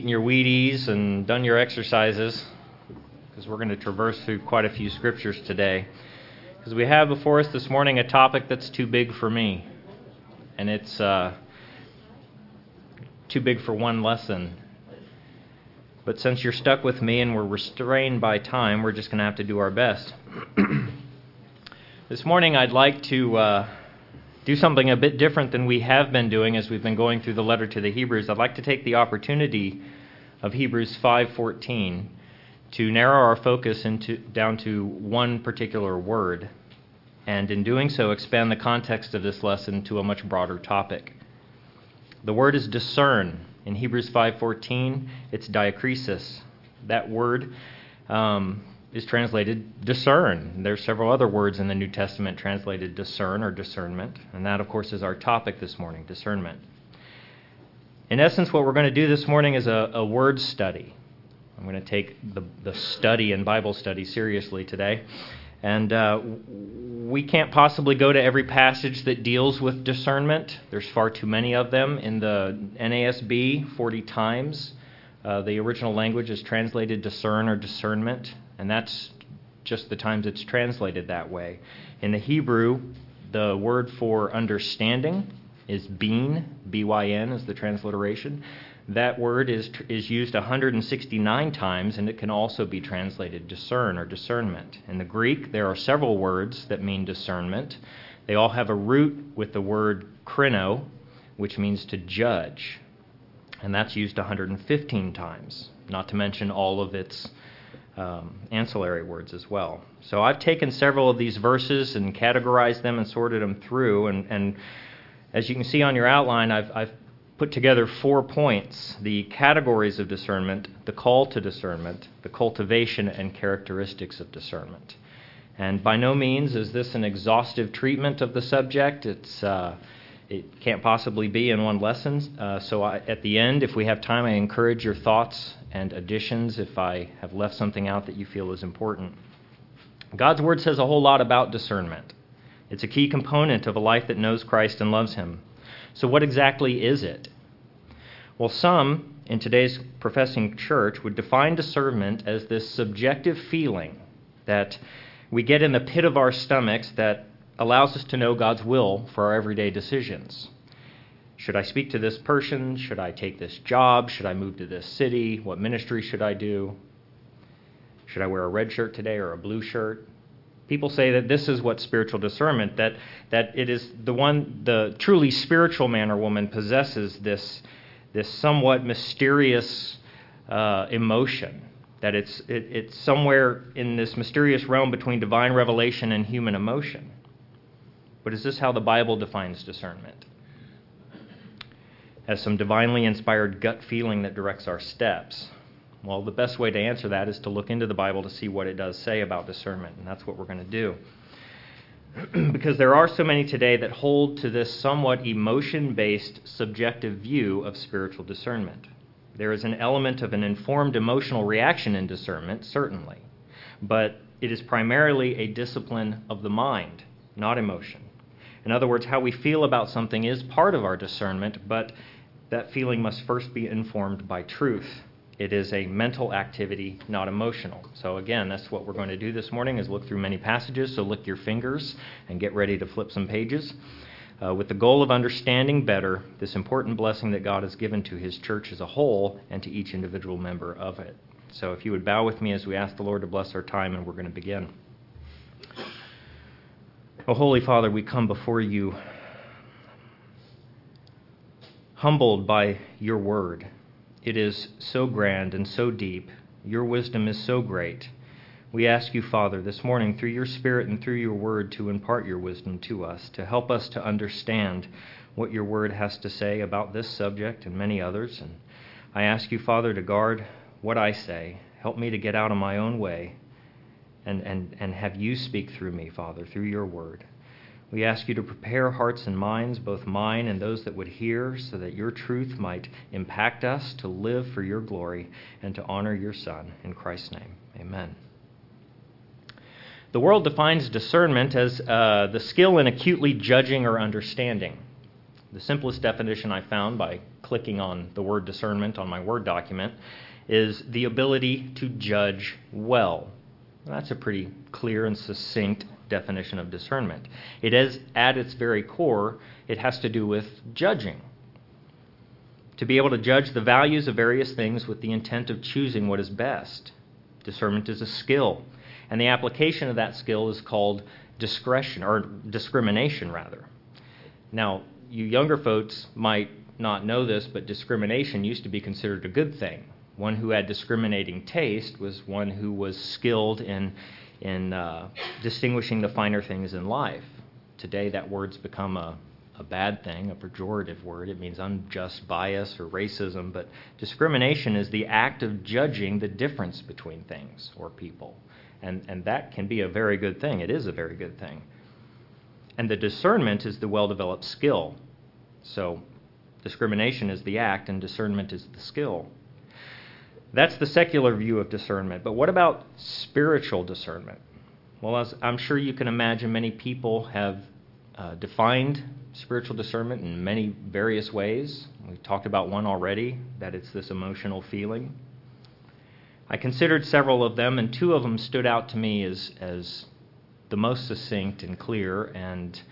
Your Wheaties and done your exercises, because we're going to traverse through quite a few scriptures today. Because we have before us this morning a topic that's too big for me, and it's too big for one lesson. But since you're stuck with me and we're restrained by time, we're just going to have to do our best. This morning I'd like to do something a bit different than we have been doing as we've been going through the letter to the Hebrews. I'd like to take the opportunity of Hebrews 5:14 to narrow our focus down to one particular word, and in doing so expand the context of this lesson to a much broader topic. The word is discern. In Hebrews 5:14, it's diakrisis. That word is translated discern. There's several other words in the New Testament translated discern or discernment, and that, of course, is our topic this morning, discernment. In essence, what we're going to do this morning is a word study. I'm going to take the study and Bible study seriously today, and we can't possibly go to every passage that deals with discernment. There's far too many of them. In the NASB, 40 times, the original language is translated discern or discernment, and that's just the times it's translated that way. In the Hebrew, the word for understanding is bin, B-Y-N is the transliteration. That word is used 169 times, and it can also be translated discern or discernment. In the Greek, there are several words that mean discernment. They all have a root with the word krino, which means to judge, and that's used 115 times, not to mention all of its ancillary words as well. So I've taken several of these verses and categorized them and sorted them through, and as you can see on your outline, I've put together 4 points: the categories of discernment, the call to discernment, the cultivation and characteristics of discernment. And by no means is this an exhaustive treatment of the subject. It can't possibly be in one lesson. So at the end, if we have time, I encourage your thoughts and additions if I have left something out that you feel is important. God's Word says a whole lot about discernment. It's a key component of a life that knows Christ and loves Him. So what exactly is it? Well, some in today's professing church would define discernment as this subjective feeling that we get in the pit of our stomachs that allows us to know God's will for our everyday decisions. Should I speak to this person? Should I take this job? Should I move to this city? What ministry should I do? Should I wear a red shirt today or a blue shirt? People say that this is what spiritual discernment, that it is the truly spiritual man or woman possesses this somewhat mysterious emotion, that it's somewhere in this mysterious realm between divine revelation and human emotion. But is this how the Bible defines discernment? As some divinely inspired gut feeling that directs our steps? Well, the best way to answer that is to look into the Bible to see what it does say about discernment, and that's what we're going to do. Because there are so many today that hold to this somewhat emotion-based, subjective view of spiritual discernment. There is an element of an informed emotional reaction in discernment, certainly, but it is primarily a discipline of the mind, not emotion. In other words, how we feel about something is part of our discernment, but that feeling must first be informed by truth. It is a mental activity, not emotional. So again, that's what we're going to do this morning, is look through many passages. So lick your fingers and get ready to flip some pages with the goal of understanding better this important blessing that God has given to His church as a whole and to each individual member of it. So if you would bow with me as we ask the Lord to bless our time, and we're going to begin. Oh, Holy Father, we come before you humbled by your word. It is so grand and so deep. Your wisdom is so great. We ask you, Father, this morning, through your Spirit and through your word, to impart your wisdom to us, to help us to understand what your word has to say about this subject and many others. And I ask you, Father, to guard what I say. Help me to get out of my own way and have you speak through me, Father, through your word. We ask you to prepare hearts and minds, both mine and those that would hear, so that your truth might impact us to live for your glory and to honor your Son. In Christ's name, amen. The world defines discernment as the skill in acutely judging or understanding. The simplest definition I found by clicking on the word discernment on my Word document is the ability to judge well. That's a pretty clear and succinct definition of discernment. It is, at its very core, it has to do with judging. To be able to judge the values of various things with the intent of choosing what is best. Discernment is a skill, and the application of that skill is called discretion, or discrimination, rather. Now, you younger folks might not know this, but discrimination used to be considered a good thing. One who had discriminating taste was one who was skilled in distinguishing the finer things in life. Today, that word's become a bad thing, a pejorative word. It means unjust bias or racism, but discrimination is the act of judging the difference between things or people. And that can be a very good thing. It is a very good thing. And the discernment is the well-developed skill. So discrimination is the act and discernment is the skill. That's the secular view of discernment. But what about spiritual discernment? Well, as I'm sure you can imagine, many people have defined spiritual discernment in many various ways. We've talked about one already, that it's this emotional feeling. I considered several of them, and two of them stood out to me as the most succinct and clear and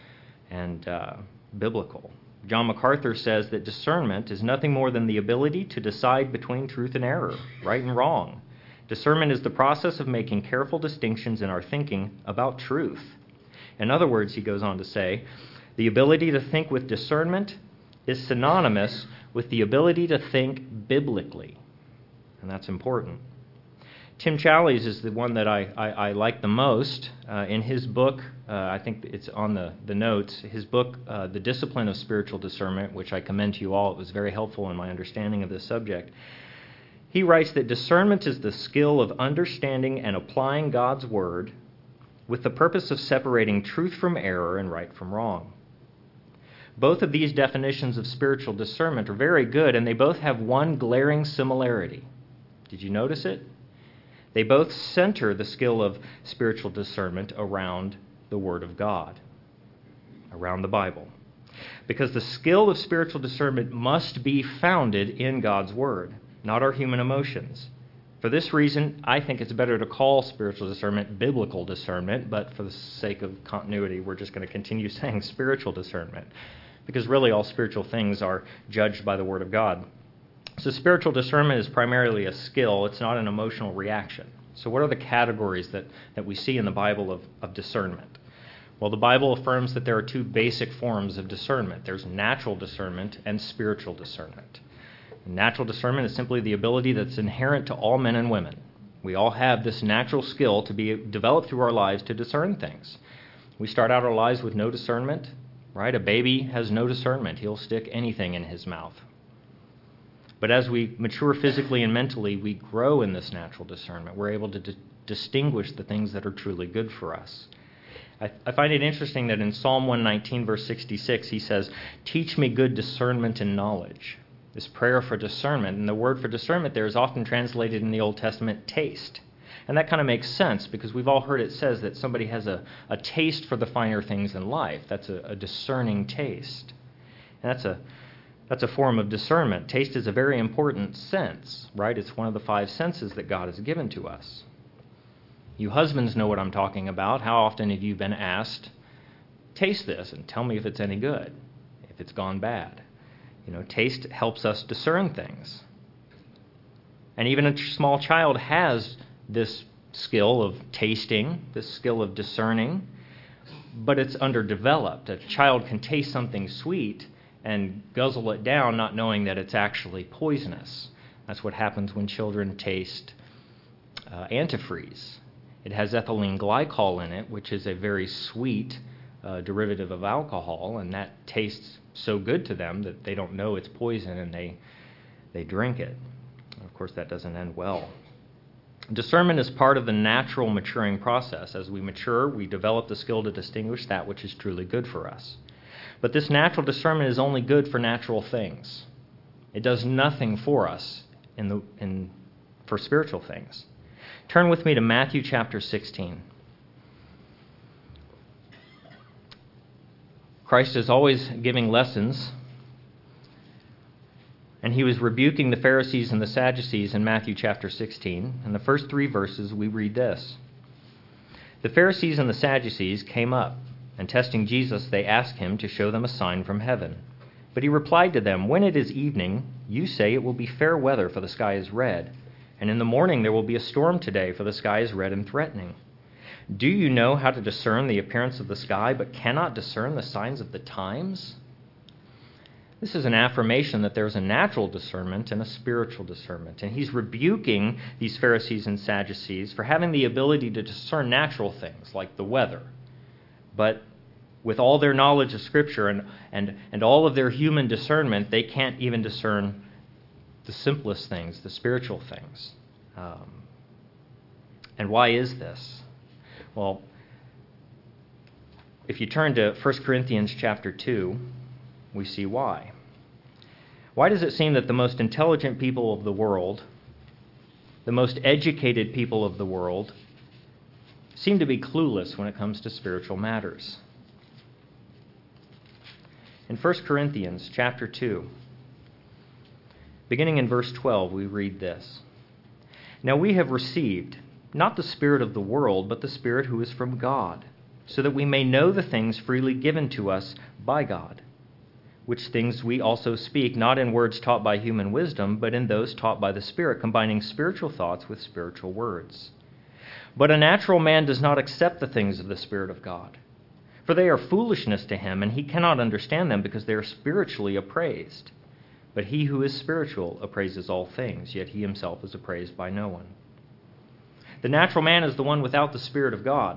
biblical. John MacArthur says that discernment is nothing more than the ability to decide between truth and error, right and wrong. Discernment is the process of making careful distinctions in our thinking about truth. In other words, he goes on to say, the ability to think with discernment is synonymous with the ability to think biblically. And that's important. Tim Challies is the one that I like the most. In his book, I think it's on the notes, his book, The Discipline of Spiritual Discernment, which I commend to you all. It was very helpful in my understanding of this subject. He writes that discernment is the skill of understanding and applying God's Word with the purpose of separating truth from error and right from wrong. Both of these definitions of spiritual discernment are very good, and they both have one glaring similarity. Did you notice it? They both center the skill of spiritual discernment around the Word of God, around the Bible. Because the skill of spiritual discernment must be founded in God's Word, not our human emotions. For this reason, I think it's better to call spiritual discernment biblical discernment, but for the sake of continuity, we're just going to continue saying spiritual discernment, because really all spiritual things are judged by the Word of God. So spiritual discernment is primarily a skill. It's not an emotional reaction. So what are the categories that we see in the Bible of discernment? Well, the Bible affirms that there are two basic forms of discernment. There's natural discernment and spiritual discernment. Natural discernment is simply the ability that's inherent to all men and women. We all have this natural skill to be developed through our lives to discern things. We start out our lives with no discernment, right? A baby has no discernment. He'll stick anything in his mouth. But as we mature physically and mentally, we grow in this natural discernment. We're able to distinguish the things that are truly good for us. I find it interesting that in Psalm 119, verse 66, he says, "Teach me good discernment and knowledge." This prayer for discernment, and the word for discernment there is often translated in the Old Testament taste. And that kind of makes sense because we've all heard it says that somebody has a taste for the finer things in life. That's a discerning taste. And that's a form of discernment. Taste is a very important sense, right? It's one of the five senses that God has given to us. You husbands know what I'm talking about. How often have you been asked, taste this and tell me if it's any good, if it's gone bad? You know, taste helps us discern things. And even a small child has this skill of tasting, this skill of discerning, but it's underdeveloped. A child can taste something sweet and guzzle it down, not knowing that it's actually poisonous. That's what happens when children taste antifreeze. It has ethylene glycol in it, which is a very sweet derivative of alcohol, and that tastes so good to them that they don't know it's poison and they drink it. Of course, that doesn't end well. Discernment is part of the natural maturing process. As we mature, we develop the skill to distinguish that which is truly good for us. But this natural discernment is only good for natural things. It does nothing for us for spiritual things. Turn with me to Matthew chapter 16. Christ is always giving lessons And he was rebuking the Pharisees and the Sadducees in Matthew chapter 16. In the first 3 verses, we read this. The Pharisees and the Sadducees came up, and testing Jesus, they asked him to show them a sign from heaven. But he replied to them, "When it is evening, you say it will be fair weather, for the sky is red. And in the morning there will be a storm today, for the sky is red and threatening. Do you know how to discern the appearance of the sky, but cannot discern the signs of the times?" This is an affirmation that there's a natural discernment and a spiritual discernment. And he's rebuking these Pharisees and Sadducees for having the ability to discern natural things like the weather. But with all their knowledge of Scripture and all of their human discernment, they can't even discern the simplest things, the spiritual things. And why is this? Well, if you turn to 1 Corinthians chapter 2, we see why. Why does it seem that the most intelligent people of the world, the most educated people of the world, seem to be clueless when it comes to spiritual matters? In 1 Corinthians chapter 2, beginning in verse 12, we read this. "Now we have received not the spirit of the world, but the Spirit who is from God, so that we may know the things freely given to us by God. Which things we also speak, not in words taught by human wisdom, but in those taught by the Spirit, combining spiritual thoughts with spiritual words. But a natural man does not accept the things of the Spirit of God, for they are foolishness to him, and he cannot understand them because they are spiritually appraised. But he who is spiritual appraises all things, yet he himself is appraised by no one. The natural man is the one without the Spirit of God.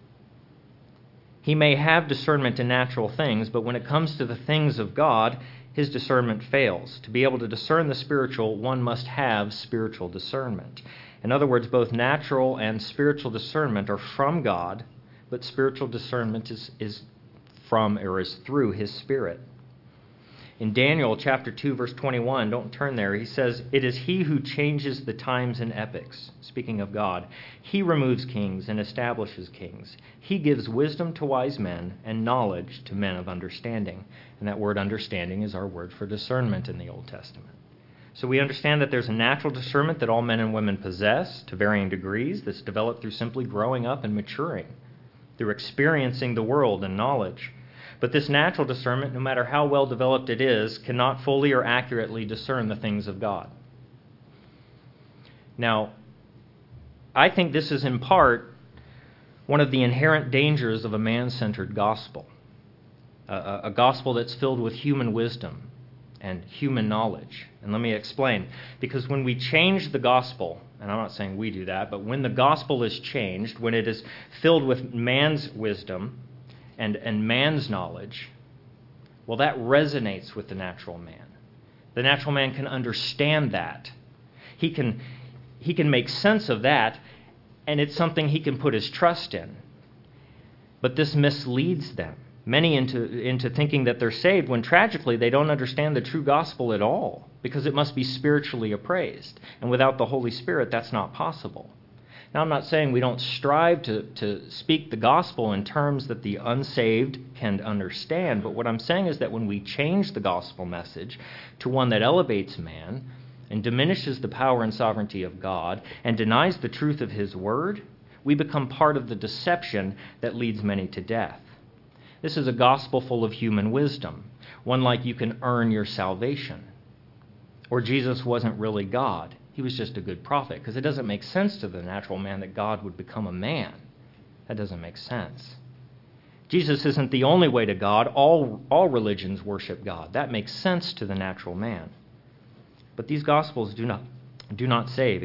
He may have discernment in natural things, but when it comes to the things of God, his discernment fails. To be able to discern the spiritual, one must have spiritual discernment. In other words, both natural and spiritual discernment are from God, but spiritual discernment is from or is through his Spirit. In Daniel chapter 2, verse 21, don't turn there, he says, "It is he who changes the times and epochs," speaking of God. "He removes kings and establishes kings. He gives wisdom to wise men and knowledge to men of understanding." And that word understanding is our word for discernment in the Old Testament. So we understand that there's a natural discernment that all men and women possess to varying degrees that's developed through simply growing up and maturing, through experiencing the world and knowledge. But this natural discernment, no matter how well developed it is, cannot fully or accurately discern the things of God. Now, I think this is in part one of the inherent dangers of a man-centered gospel, a gospel that's filled with human wisdom and human knowledge. And let me explain. Because when we change the gospel, and I'm not saying we do that, but when the gospel is changed, when it is filled with man's wisdom and man's knowledge, well, that resonates with the natural man. The natural man can understand that. He can make sense of that, and it's something he can put his trust in. But this misleads them, many into thinking that they're saved, when tragically they don't understand the true gospel at all, because it must be spiritually appraised. And without the Holy Spirit, that's not possible. Now, I'm not saying we don't strive to speak the gospel in terms that the unsaved can understand, but what I'm saying is that when we change the gospel message to one that elevates man and diminishes the power and sovereignty of God and denies the truth of his word, we become part of the deception that leads many to death. This is a gospel full of human wisdom, one like you can earn your salvation. Or Jesus wasn't really God. He was just a good prophet, because it doesn't make sense to the natural man that God would become a man. That doesn't make sense. Jesus isn't the only way to God. All religions worship God. That makes sense to the natural man. But these gospels do not save.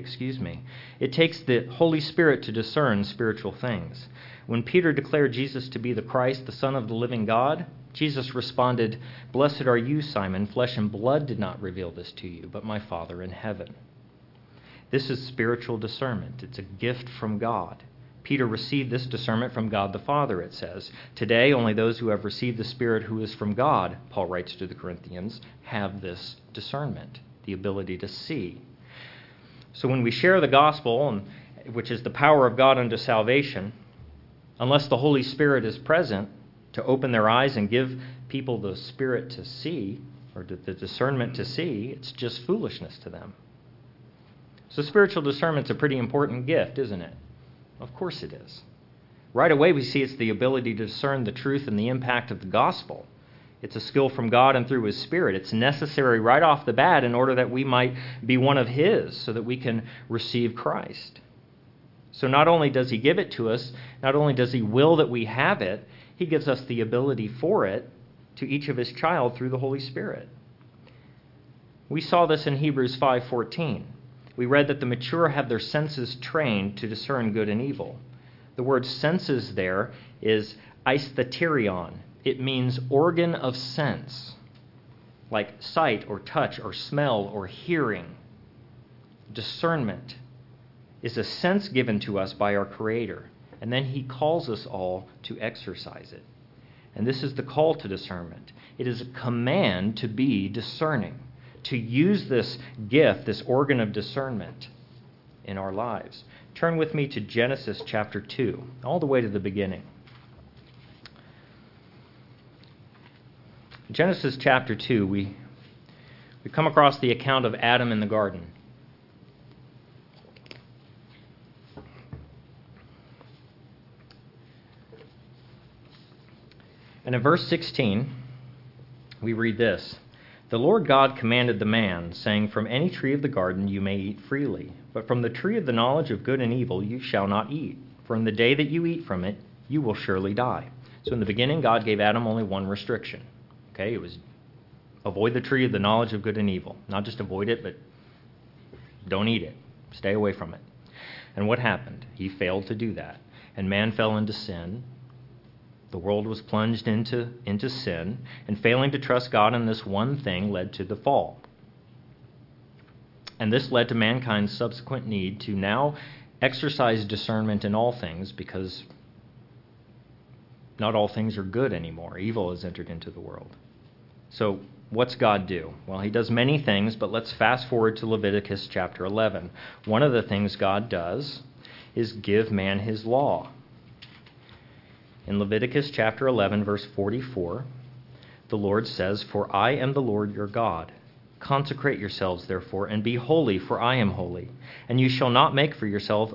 It takes the Holy Spirit to discern spiritual things. When Peter declared Jesus to be the Christ, the Son of the living God, Jesus responded, "Blessed are you, Simon. Flesh and blood did not reveal this to you, but my Father in heaven." This is spiritual discernment. It's a gift from God. Peter received this discernment from God the Father, it says. Today, only those who have received the Spirit who is from God, Paul writes to the Corinthians, have this discernment, the ability to see. So when we share the gospel, which is the power of God unto salvation, unless the Holy Spirit is present to open their eyes and give people the Spirit to see, or the discernment to see, it's just foolishness to them. So spiritual discernment's a pretty important gift, isn't it? Of course it is. Right away we see it's the ability to discern the truth and the impact of the gospel. It's a skill from God and through His Spirit. It's necessary right off the bat in order that we might be one of His, so that we can receive Christ. So not only does He give it to us, not only does He will that we have it, He gives us the ability for it to each of His child through the Holy Spirit. We saw this in Hebrews 5:14. We read that the mature have their senses trained to discern good and evil. The word senses there is aistheterion. It means organ of sense, like sight or touch or smell or hearing. Discernment is a sense given to us by our Creator, and then He calls us all to exercise it. And this is the call to discernment. It is a command to be discerning, to use this gift, this organ of discernment in our lives. Turn with me to Genesis chapter 2, all the way to the beginning. In Genesis chapter 2, we come across the account of Adam in the garden. And in verse 16, we read this: "The Lord God commanded the man, saying, From any tree of the garden you may eat freely, but from the tree of the knowledge of good and evil you shall not eat. For in the day that you eat from it, you will surely die." So in the beginning, God gave Adam only one restriction. Okay, it was avoid the tree of the knowledge of good and evil. Not just avoid it, but don't eat it. Stay away from it. And what happened? He failed to do that. And man fell into sin. The world was plunged into sin, and failing to trust God in this one thing led to the fall. And this led to mankind's subsequent need to now exercise discernment in all things, because not all things are good anymore. Evil has entered into the world. So what's God do? Well, He does many things, but let's fast forward to Leviticus chapter 11. One of the things God does is give man His law. In Leviticus chapter 11, verse 44, the Lord says, "For I am the Lord your God. Consecrate yourselves, therefore, and be holy, for I am holy. And you shall not make yourselves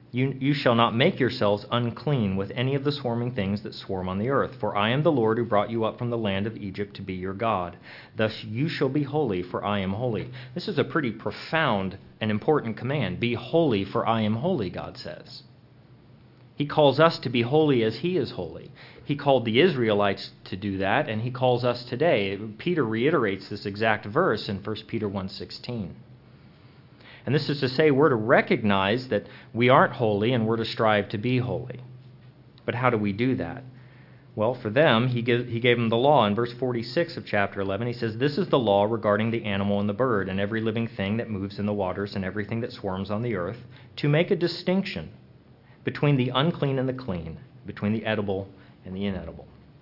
unclean with any of the swarming things that swarm on the earth. For I am the Lord who brought you up from the land of Egypt to be your God. Thus you shall be holy, for I am holy." This is a pretty profound and important command. Be holy, for I am holy, God says. He calls us to be holy as He is holy. He called the Israelites to do that, and He calls us today. Peter reiterates this exact verse in 1 Peter 1:16. And this is to say we're to recognize that we aren't holy and we're to strive to be holy. But how do we do that? Well, for them, He gave them the law. In verse 46 of chapter 11, He says, "This is the law regarding the animal and the bird, and every living thing that moves in the waters, and everything that swarms on the earth, to make a distinction between the unclean and the clean, between the edible and the inedible."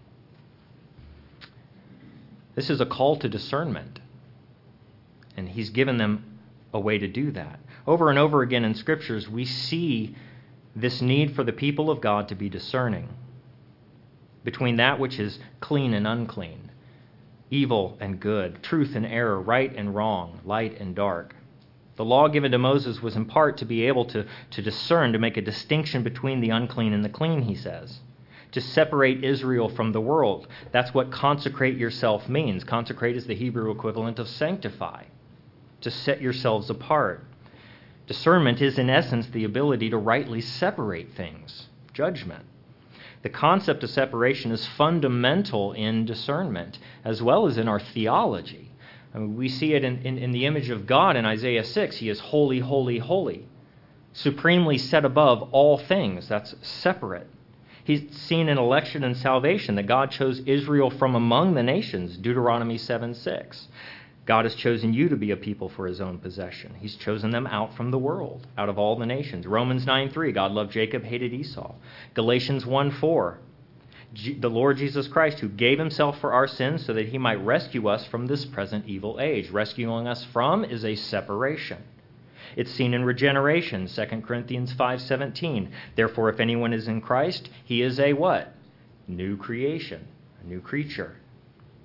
This is a call to discernment, and He's given them a way to do that. Over and over again in Scriptures, we see this need for the people of God to be discerning between that which is clean and unclean, evil and good, truth and error, right and wrong, light and dark. The law given to Moses was in part to be able to discern, to make a distinction between the unclean and the clean, he says. To separate Israel from the world. That's what consecrate yourself means. Consecrate is the Hebrew equivalent of sanctify. To set yourselves apart. Discernment is in essence the ability to rightly separate things. Judgment. The concept of separation is fundamental in discernment as well as in our theology. I mean, we see it in the image of God in Isaiah 6. He is holy, holy, holy. Supremely set above all things. That's separate. He's seen in election and salvation that God chose Israel from among the nations, Deuteronomy 7:6. God has chosen you to be a people for His own possession. He's chosen them out from the world, out of all the nations. Romans 9:3, God loved Jacob, hated Esau. Galatians 1:4, the Lord Jesus Christ, who gave Himself for our sins so that He might rescue us from this present evil age. Rescuing us from is a separation. It's seen in regeneration, 2 Corinthians 5:17. Therefore, if anyone is in Christ, he is a what? New creation, a new creature.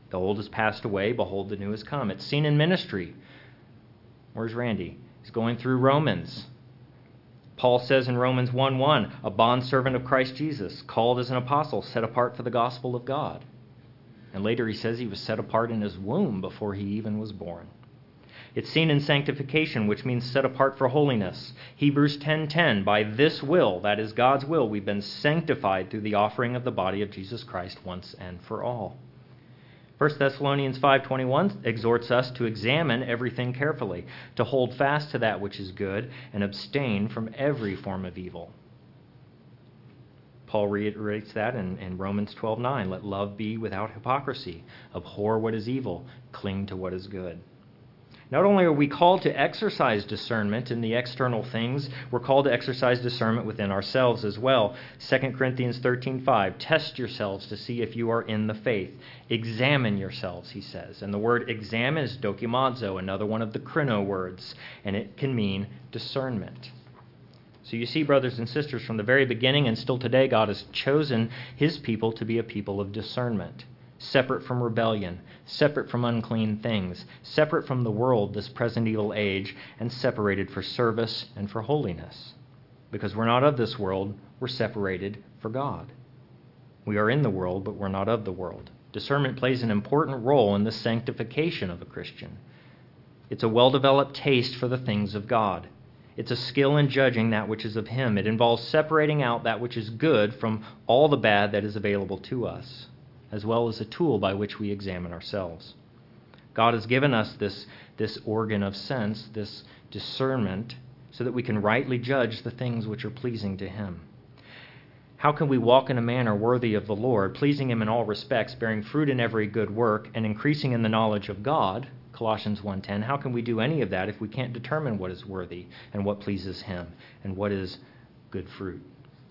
The old has passed away. Behold, the new has come. It's seen in ministry. Where's Randy? He's going through Romans. Paul says in Romans 1:1, a bondservant of Christ Jesus, called as an apostle, set apart for the gospel of God. And later he says he was set apart in his womb before he even was born. It's seen in sanctification, which means set apart for holiness. Hebrews 10:10, by this will, that is God's will, we've been sanctified through the offering of the body of Jesus Christ once and for all. 1 Thessalonians 5:21 exhorts us to examine everything carefully, to hold fast to that which is good, and abstain from every form of evil. Paul reiterates that in Romans 12:9. Let love be without hypocrisy. Abhor what is evil. Cling to what is good. Not only are we called to exercise discernment in the external things, we're called to exercise discernment within ourselves as well. 2 Corinthians 13:5, test yourselves to see if you are in the faith. Examine yourselves, he says. And the word examine is dokimazo, another one of the krino words, and it can mean discernment. So you see, brothers and sisters, from the very beginning and still today, God has chosen his people to be a people of discernment. Separate from rebellion, separate from unclean things, separate from the world, this present evil age, and separated for service and for holiness. Because we're not of this world, we're separated for God. We are in the world, but we're not of the world. Discernment plays an important role in the sanctification of a Christian. It's a well-developed taste for the things of God. It's a skill in judging that which is of him. It involves separating out that which is good from all the bad that is available to us, as well as a tool by which we examine ourselves. God has given us this organ of sense, this discernment, so that we can rightly judge the things which are pleasing to him. How can we walk in a manner worthy of the Lord, pleasing him in all respects, bearing fruit in every good work, and increasing in the knowledge of God? Colossians 1:10. How can we do any of that if we can't determine what is worthy and what pleases him and what is good fruit?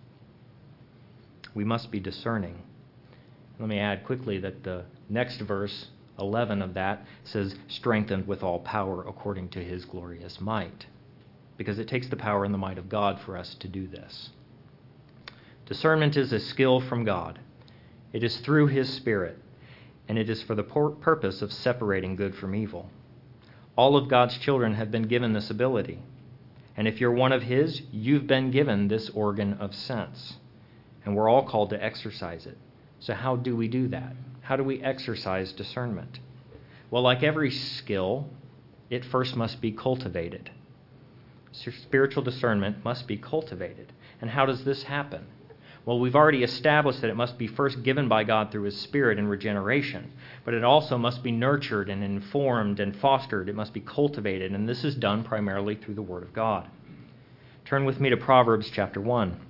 We must be discerning. Let me add quickly that the next verse, 11 of that, says, strengthened with all power according to his glorious might. Because it takes the power and the might of God for us to do this. Discernment is a skill from God. It is through his Spirit, and it is for the purpose of separating good from evil. All of God's children have been given this ability. And if you're one of his, you've been given this organ of sense. And we're all called to exercise it. So how do we do that? How do we exercise discernment? Well, like every skill, it first must be cultivated. Spiritual discernment must be cultivated. And how does this happen? Well, we've already established that it must be first given by God through his Spirit in regeneration. But it also must be nurtured and informed and fostered. It must be cultivated. And this is done primarily through the Word of God. Turn with me to Proverbs chapter 1.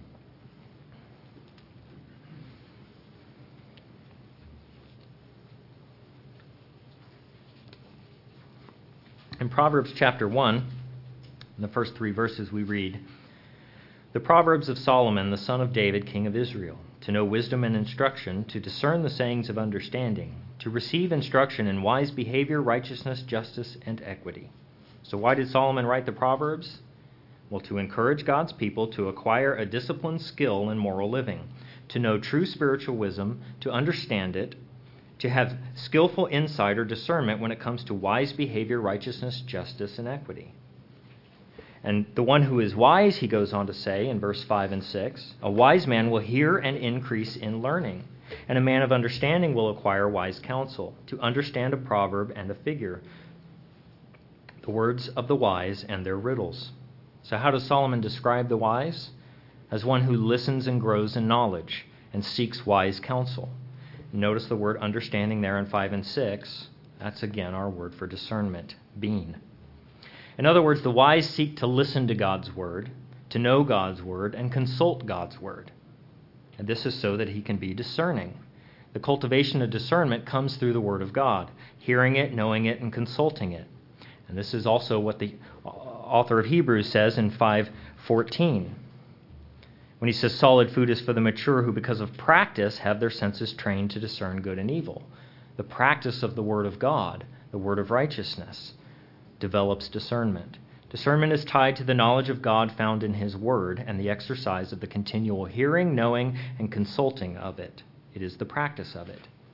In Proverbs chapter 1, in the first 3 verses we read, the Proverbs of Solomon, the son of David, king of Israel, to know wisdom and instruction, to discern the sayings of understanding, to receive instruction in wise behavior, righteousness, justice, and equity. So why did Solomon write the Proverbs? Well, to encourage God's people to acquire a disciplined skill in moral living, to know true spiritual wisdom, to understand it, to have skillful insight or discernment when it comes to wise behavior, righteousness, justice, and equity. And the one who is wise, he goes on to say in verse 5 and 6, a wise man will hear and increase in learning, and a man of understanding will acquire wise counsel, to understand a proverb and a figure, the words of the wise and their riddles. So how does Solomon describe the wise? As one who listens and grows in knowledge and seeks wise counsel. Notice the word understanding there in 5 and 6. That's again our word for discernment, being. In other words, the wise seek to listen to God's word, to know God's word, and consult God's word. And this is so that he can be discerning. The cultivation of discernment comes through the word of God, hearing it, knowing it, and consulting it. And this is also what the author of Hebrews says in 5:14. When he says solid food is for the mature who because of practice have their senses trained to discern good and evil. The practice of the word of God, the word of righteousness, develops discernment. Discernment is tied to the knowledge of God found in his word and the exercise of the continual hearing, knowing, and consulting of it. It is the practice of it.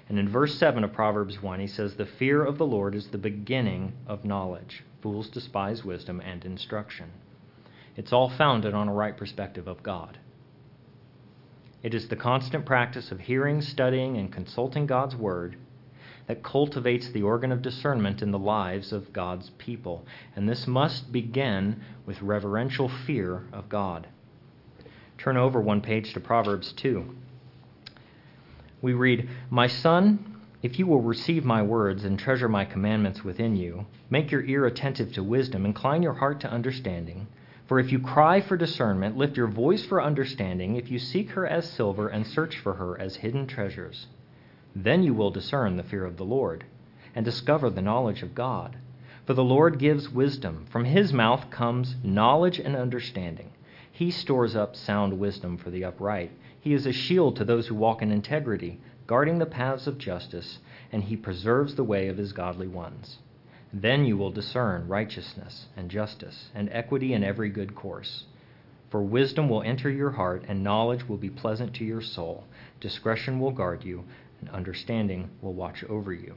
And in verse 7 of Proverbs 1, he says, "The fear of the Lord is the beginning of knowledge. Fools despise wisdom and instruction." It's all founded on a right perspective of God. It is the constant practice of hearing, studying, and consulting God's Word that cultivates the organ of discernment in the lives of God's people. And this must begin with reverential fear of God. Turn over one page to Proverbs 2. We read, "My son, if you will receive my words and treasure my commandments within you, make your ear attentive to wisdom, incline your heart to understanding. For if you cry for discernment, lift your voice for understanding, if you seek her as silver and search for her as hidden treasures, then you will discern the fear of the Lord and discover the knowledge of God. For the Lord gives wisdom. From his mouth comes knowledge and understanding. He stores up sound wisdom for the upright. He is a shield to those who walk in integrity, guarding the paths of justice, and he preserves the way of his godly ones. Then you will discern righteousness and justice and equity in every good course. For wisdom will enter your heart, and knowledge will be pleasant to your soul. Discretion will guard you, and understanding will watch over you."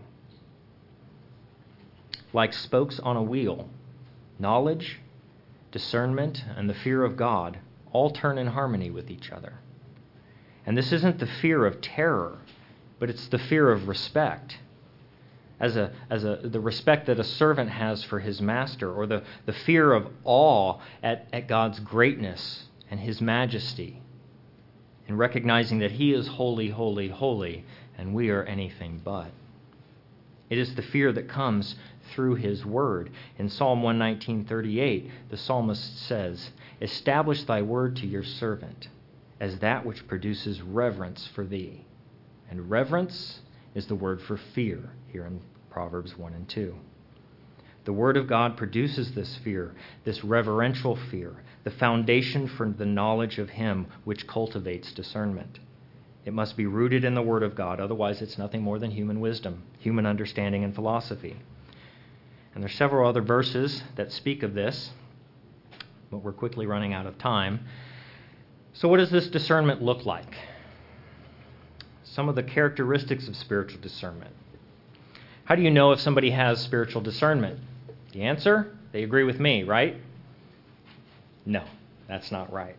Like spokes on a wheel, knowledge, discernment, and the fear of God all turn in harmony with each other. And this isn't the fear of terror, but it's the fear of respect. The respect that a servant has for his master, or the fear of awe at God's greatness and his majesty, and recognizing that he is holy, holy, holy, and we are anything but. It is the fear that comes through his word. In Psalm 119:38, the psalmist says, "Establish thy word to your servant as that which produces reverence for thee." And reverence is the word for fear here in Proverbs 1 and 2. The Word of God produces this fear, this reverential fear, the foundation for the knowledge of Him which cultivates discernment. It must be rooted in the Word of God, otherwise it's nothing more than human wisdom, human understanding and philosophy. And there's several other verses that speak of this, but we're quickly running out of time. So what does this discernment look like? Some of the characteristics of spiritual discernment. How do you know if somebody has spiritual discernment? The answer? They agree with me, right? No, that's not right.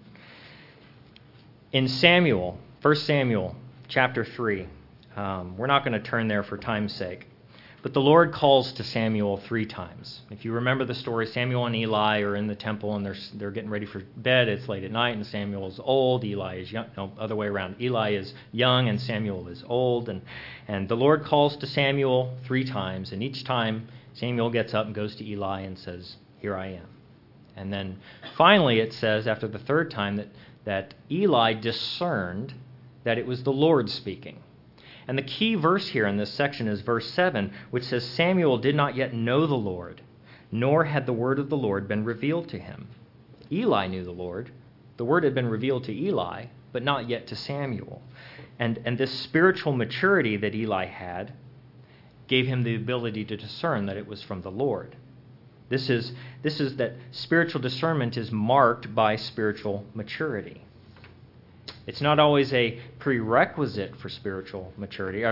In Samuel, 1 Samuel chapter 3, we're not going to turn there for time's sake, but the Lord calls to Samuel 3 times. If you remember the story, Samuel and Eli are in the temple and they're getting ready for bed. It's late at night and Samuel is old. Eli is young. No, other way around. Eli is young and Samuel is old. And the Lord calls to Samuel 3 times. And each time Samuel gets up and goes to Eli and says, "Here I am." And then finally it says after the 3rd time that Eli discerned that it was the Lord speaking. And the key verse here in this section is verse 7, which says, "Samuel did not yet know the Lord, nor had the word of the Lord been revealed to him." Eli knew the Lord. The word had been revealed to Eli, but not yet to Samuel. And this spiritual maturity that Eli had gave him the ability to discern that it was from the Lord. This is that spiritual discernment is marked by spiritual maturity. It's not always a prerequisite for spiritual maturity,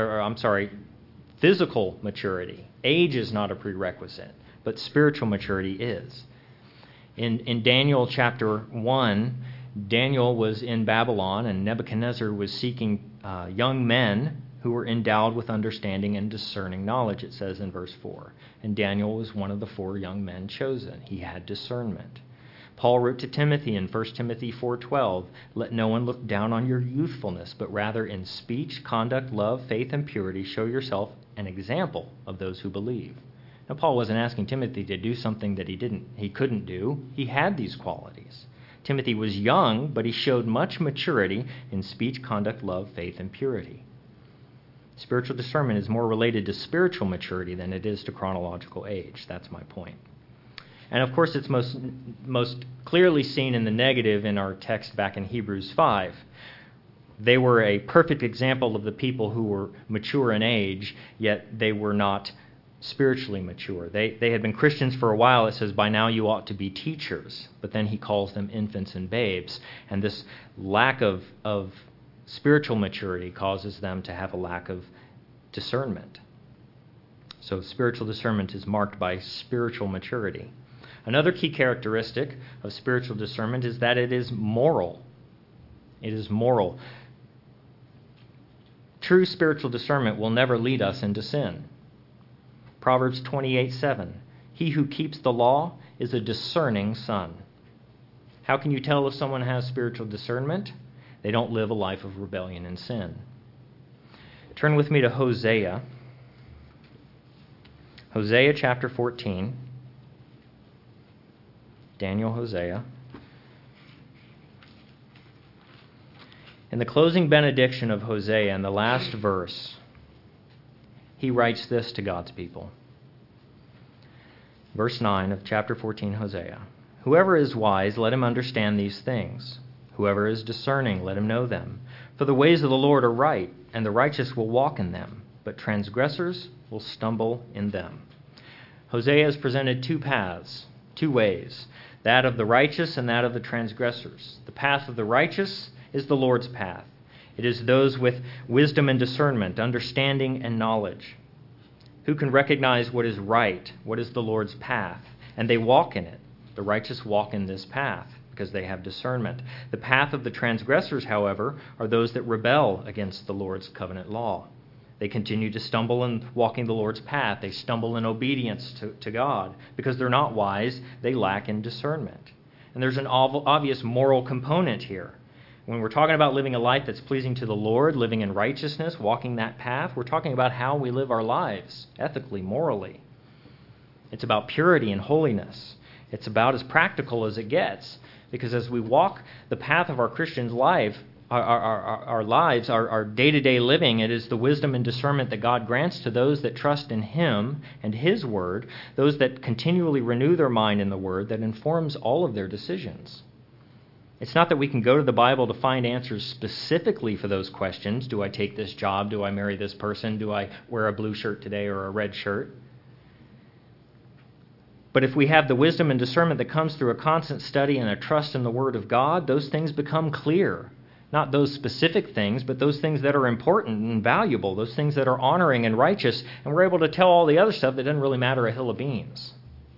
physical maturity. Age is not a prerequisite, but spiritual maturity is. In Daniel chapter 1, Daniel was in Babylon, and Nebuchadnezzar was seeking young men who were endowed with understanding and discerning knowledge, it says in verse 4. And Daniel was one of the 4 young men chosen. He had discernment. Paul wrote to Timothy in 1 Timothy 4:12, "Let no one look down on your youthfulness, but rather in speech, conduct, love, faith, and purity, show yourself an example of those who believe." Now, Paul wasn't asking Timothy to do something that he couldn't do. He had these qualities. Timothy was young, but he showed much maturity in speech, conduct, love, faith, and purity. Spiritual discernment is more related to spiritual maturity than it is to chronological age. That's my point. And of course, it's most clearly seen in the negative in our text back in Hebrews 5. They were a perfect example of the people who were mature in age, yet they were not spiritually mature. They had been Christians for a while. It says, "By now you ought to be teachers." But then he calls them infants and babes. And this lack of spiritual maturity causes them to have a lack of discernment. So spiritual discernment is marked by spiritual maturity. Another key characteristic of spiritual discernment is that it is moral. It is moral. True spiritual discernment will never lead us into sin. Proverbs 28:7. He who keeps the law is a discerning son. How can you tell if someone has spiritual discernment? They don't live a life of rebellion and sin. Turn with me to Hosea. Hosea chapter 14. Daniel, Hosea. In the closing benediction of Hosea, in the last verse, he writes this to God's people. Verse 9 of chapter 14, Hosea. Whoever is wise, let him understand these things. Whoever is discerning, let him know them. For the ways of the Lord are right, and the righteous will walk in them, but transgressors will stumble in them. Hosea has presented two paths, two ways, that of the righteous and that of the transgressors. The path of the righteous is the Lord's path. It is those with wisdom and discernment, understanding and knowledge, who can recognize what is right, what is the Lord's path, and they walk in it. The righteous walk in this path because they have discernment. The path of the transgressors, however, are those that rebel against the Lord's covenant law. They continue to stumble in walking the Lord's path. They stumble in obedience to God. Because they're not wise, they lack in discernment. And there's an obvious moral component here. When we're talking about living a life that's pleasing to the Lord, living in righteousness, walking that path, we're talking about how we live our lives, ethically, morally. It's about purity and holiness. It's about as practical as it gets. Because as we walk the path of our Christian life, our lives, our day-to-day living, it is the wisdom and discernment that God grants to those that trust in Him and His Word, those that continually renew their mind in the Word, that informs all of their decisions. It's not that we can go to the Bible to find answers specifically for those questions. Do I take this job? Do I marry this person? Do I wear a blue shirt today or a red shirt? But if we have the wisdom and discernment that comes through a constant study and a trust in the Word of God, those things become clear. Not those specific things, but those things that are important and valuable, those things that are honoring and righteous, and we're able to tell all the other stuff that doesn't really matter a hill of beans.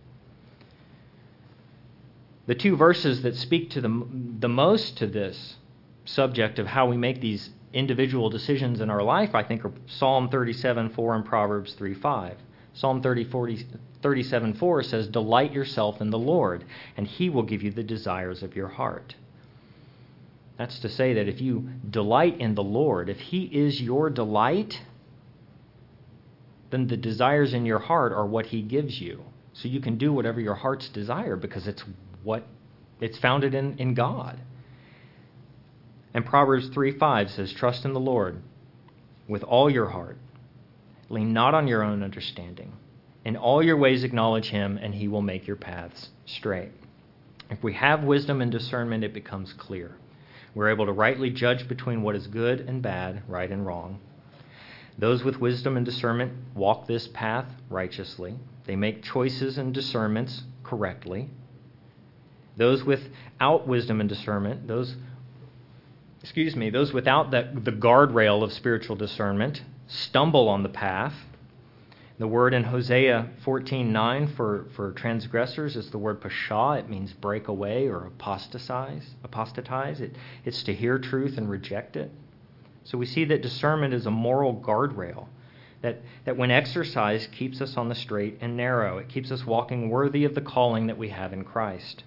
The two verses that speak to the most to this subject of how we make these individual decisions in our life, I think, are Psalm 37:4 and Proverbs 3:5. Psalm 37:4 says, "Delight yourself in the Lord, and He will give you the desires of your heart." That's to say that if you delight in the Lord, if He is your delight, then the desires in your heart are what He gives you. So you can do whatever your heart's desire because it's founded in God. And Proverbs 3:5 says, "Trust in the Lord with all your heart. Lean not on your own understanding. In all your ways acknowledge Him, and He will make your paths straight." If we have wisdom and discernment, it becomes clear. We're able to rightly judge between what is good and bad, right and wrong. Those with wisdom and discernment walk this path righteously. They make choices and discernments correctly. Those without wisdom and discernment, those without the guardrail of spiritual discernment, stumble on the path. The word in Hosea 14:9 for transgressors is the word pashah. It means break away or apostatize. It's to hear truth and reject it. So we see that discernment is a moral guardrail that when exercised keeps us on the straight and narrow. It keeps us walking worthy of the calling that we have in Christ.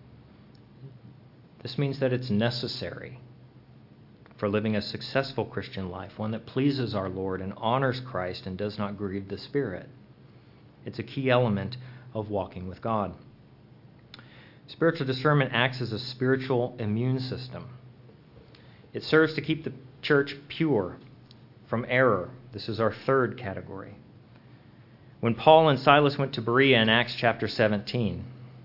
This means that it's necessary for living a successful Christian life, one that pleases our Lord and honors Christ and does not grieve the Spirit. It's a key element of walking with God. Spiritual discernment acts as a spiritual immune system. It serves to keep the church pure from error. This is our third category. When Paul and Silas went to Berea in Acts chapter 17,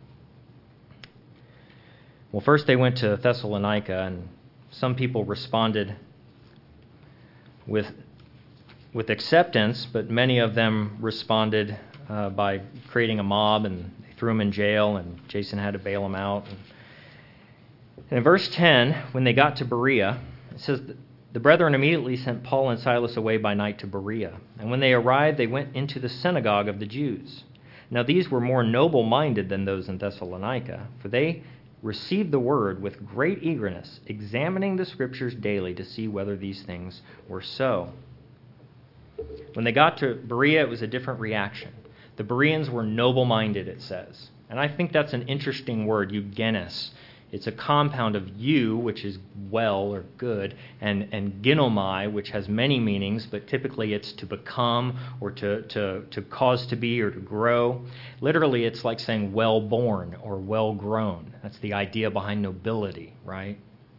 well, first they went to Thessalonica, and some people responded with acceptance, but many of them responded by creating a mob, and they threw him in jail, and Jason had to bail him out. And in verse 10, when they got to Berea, it says The brethren immediately sent Paul and Silas away by night to Berea. And when they arrived, they went into the synagogue of the Jews. Now these were more noble-minded than those in Thessalonica, for they received the word with great eagerness, examining the Scriptures daily to see whether these things were so. When they got to Berea, it was a different reaction. The Bereans were noble-minded, it says. And I think that's an interesting word, eugenes. It's a compound of eu, which is well or good, and ginomai, which has many meanings, but typically it's to become or to cause to be or to grow. Literally, it's like saying well-born or well-grown. That's the idea behind nobility, right?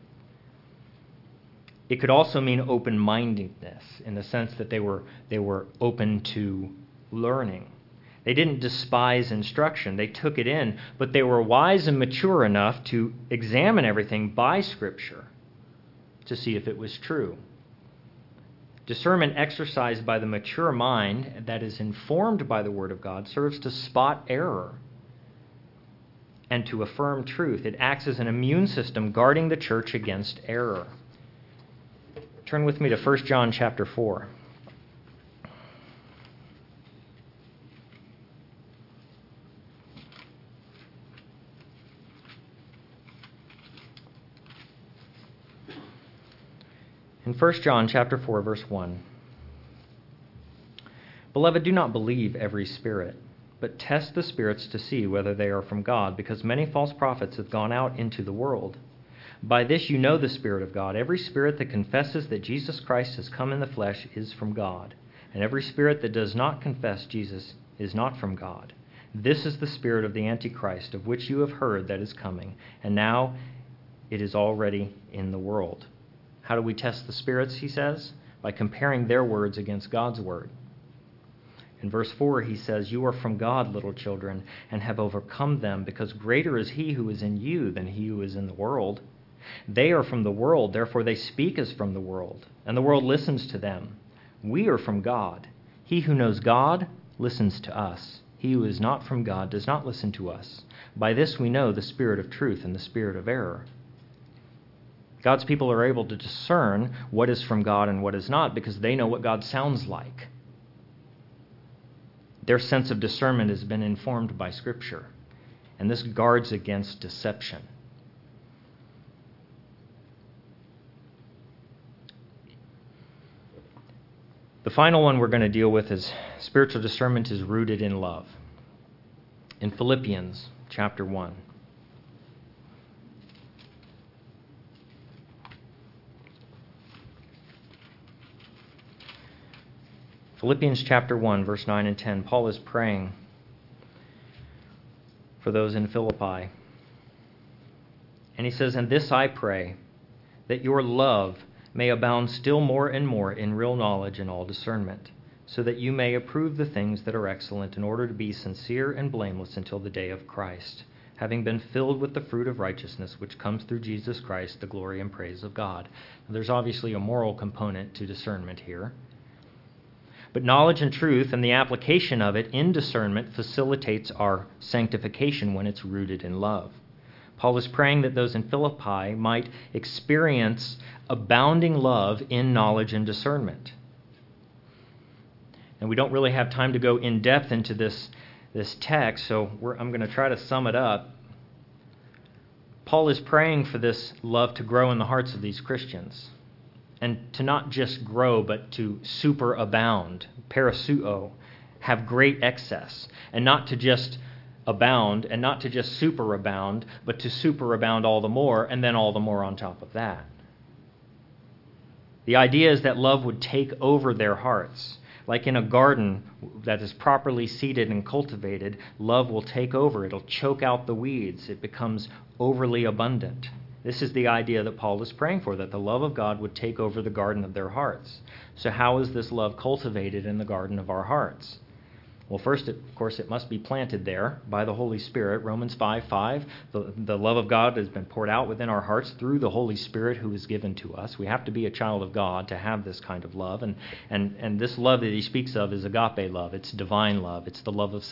It could also mean open-mindedness in the sense that they were open to learning. They didn't despise instruction. They took it in, but they were wise and mature enough to examine everything by Scripture to see if it was true. Discernment exercised by the mature mind that is informed by the Word of God serves to spot error and to affirm truth. It acts as an immune system guarding the church against error. Turn with me to 1 John chapter 4. In 1 John chapter 4, verse 1, Beloved, do not believe every spirit, but test the spirits to see whether they are from God, because many false prophets have gone out into the world. By this you know the Spirit of God. Every spirit that confesses that Jesus Christ has come in the flesh is from God, and every spirit that does not confess Jesus is not from God. This is the spirit of the Antichrist, of which you have heard that is coming, and now it is already in the world. How do we test the spirits, he says? By comparing their words against God's word. In verse 4, he says, You are from God, little children, and have overcome them, because greater is he who is in you than he who is in the world. They are from the world, therefore they speak as from the world, and the world listens to them. We are from God. He who knows God listens to us. He who is not from God does not listen to us. By this we know the spirit of truth and the spirit of error. God's people are able to discern what is from God and what is not because they know what God sounds like. Their sense of discernment has been informed by Scripture, and this guards against deception. The final one we're going to deal with is spiritual discernment is rooted in love. In Philippians chapter 1. Philippians chapter 1, verse 9 and 10, Paul is praying for those in Philippi. And he says, And this I pray, that your love may abound still more and more in real knowledge and all discernment, so that you may approve the things that are excellent in order to be sincere and blameless until the day of Christ, having been filled with the fruit of righteousness which comes through Jesus Christ, the glory and praise of God. Now, there's obviously a moral component to discernment here. But knowledge and truth and the application of it in discernment facilitates our sanctification when it's rooted in love. Paul is praying that those in Philippi might experience abounding love in knowledge and discernment. And we don't really have time to go in depth into this text, so I'm going to try to sum it up. Paul is praying for this love to grow in the hearts of these Christians. And to not just grow, but to superabound, parasuo, have great excess. And not to just abound, and not to just superabound, but to superabound all the more, and then all the more on top of that. The idea is that love would take over their hearts. Like in a garden that is properly seeded and cultivated, love will take over. It'll choke out the weeds. It becomes overly abundant. This is the idea that Paul is praying for, that the love of God would take over the garden of their hearts. So how is this love cultivated in the garden of our hearts? Well, first, of course, it must be planted there by the Holy Spirit. Romans 5:5, the love of God has been poured out within our hearts through the Holy Spirit who is given to us. We have to be a child of God to have this kind of love. And this love that he speaks of is agape love. It's divine love. It's the love of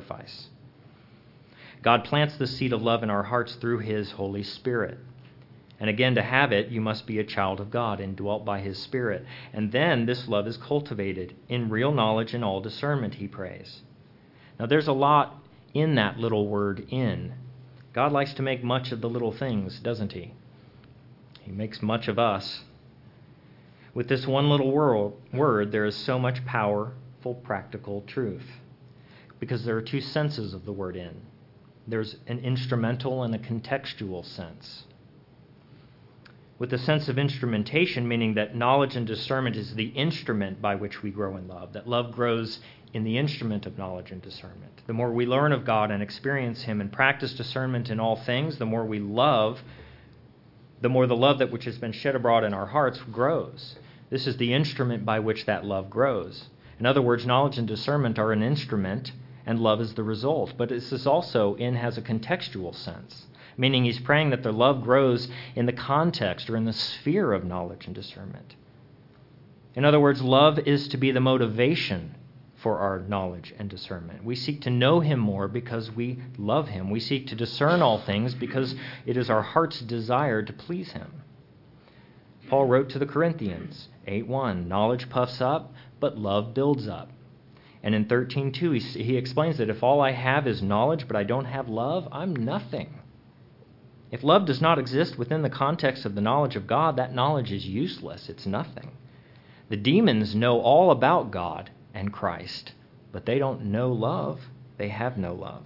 self-sacrifice. God plants the seed of love in our hearts through his Holy Spirit. And again, to have it, you must be a child of God, indwelt by His Spirit. And then this love is cultivated in real knowledge and all discernment, he prays. Now, there's a lot in that little word "in." God likes to make much of the little things, doesn't He? He makes much of us. With this one little word, there is so much powerful, practical truth. Because there are two senses of the word "in." There's an instrumental and a contextual sense. With the sense of instrumentation, meaning that knowledge and discernment is the instrument by which we grow in love, that love grows in the instrument of knowledge and discernment. The more we learn of God and experience Him and practice discernment in all things, the more we love, the more the love that which has been shed abroad in our hearts grows. This is the instrument by which that love grows. In other words, knowledge and discernment are an instrument, and love is the result. But this is also has a contextual sense, meaning he's praying that their love grows in the context or in the sphere of knowledge and discernment. In other words, love is to be the motivation for our knowledge and discernment. We seek to know Him more because we love Him. We seek to discern all things because it is our heart's desire to please Him. Paul wrote to the Corinthians, 8:1, knowledge puffs up, but love builds up. And in 13:2, he explains that if all I have is knowledge, but I don't have love, I'm nothing. If love does not exist within the context of the knowledge of God, that knowledge is useless. It's nothing. The demons know all about God and Christ, but they don't know love. They have no love.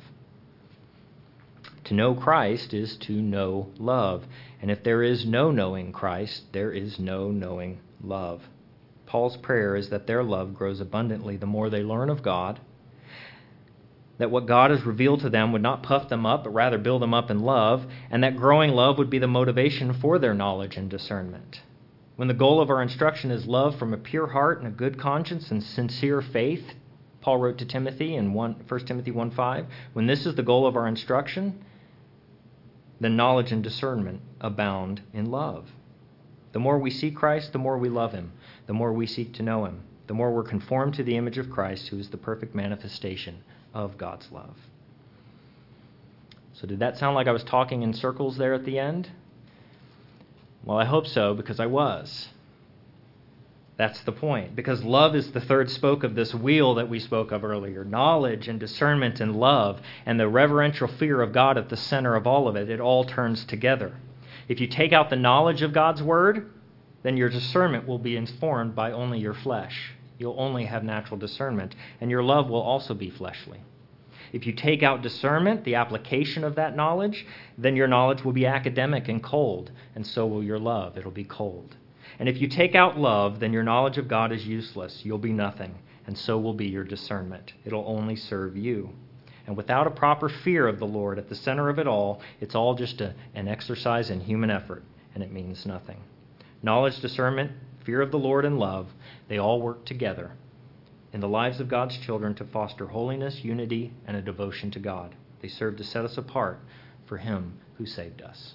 To know Christ is to know love. And if there is no knowing Christ, there is no knowing love. Paul's prayer is that their love grows abundantly the more they learn of God, that what God has revealed to them would not puff them up, but rather build them up in love, and that growing love would be the motivation for their knowledge and discernment. When the goal of our instruction is love from a pure heart and a good conscience and sincere faith, Paul wrote to Timothy in 1 Timothy 1:5, when this is the goal of our instruction, then knowledge and discernment abound in love. The more we see Christ, the more we love Him. The more we seek to know Him, the more we're conformed to the image of Christ, who is the perfect manifestation of God's love. So did that sound like I was talking in circles there at the end? Well, I hope so, because I was. That's the point. Because love is the third spoke of this wheel that we spoke of earlier. Knowledge and discernment and love and the reverential fear of God at the center of all of it. It all turns together. If you take out the knowledge of God's Word, then your discernment will be informed by only your flesh. You'll only have natural discernment, and your love will also be fleshly. If you take out discernment, the application of that knowledge, then your knowledge will be academic and cold, and so will your love. It'll be cold. And if you take out love, then your knowledge of God is useless. You'll be nothing, and so will be your discernment. It'll only serve you. And without a proper fear of the Lord at the center of it all, it's all just an exercise in human effort, and it means nothing. Knowledge, discernment, fear of the Lord, and love, they all work together in the lives of God's children to foster holiness, unity, and a devotion to God. They serve to set us apart for Him who saved us.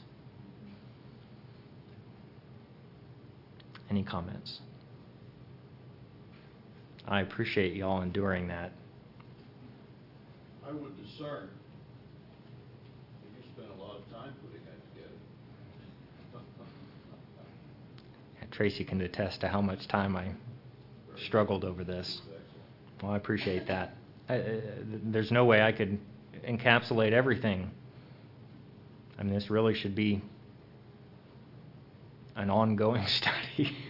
Any comments? I appreciate y'all enduring that. I would discern. You spent a lot of time putting that together. Tracy can attest to how much time I struggled over this. Well, I appreciate that. There's no way I could encapsulate everything. I mean, this really should be an ongoing study.